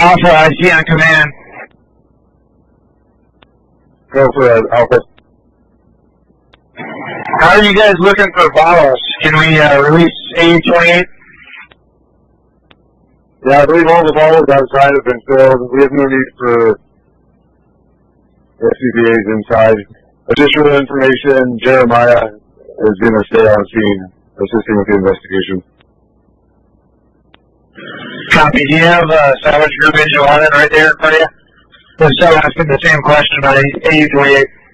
Alpha, I see on command. Go for it, Alpha. How are you guys looking for bottles? Can we release AU-28? Yeah, I believe all the bottles outside have been filled. We have no need for SCBAs inside. Additional information, Jeremiah is going to stay on scene, assisting with the investigation. Copy. Do you have Savage Group Engine 11 right there in front of you? They're still asking the same question about AU-28.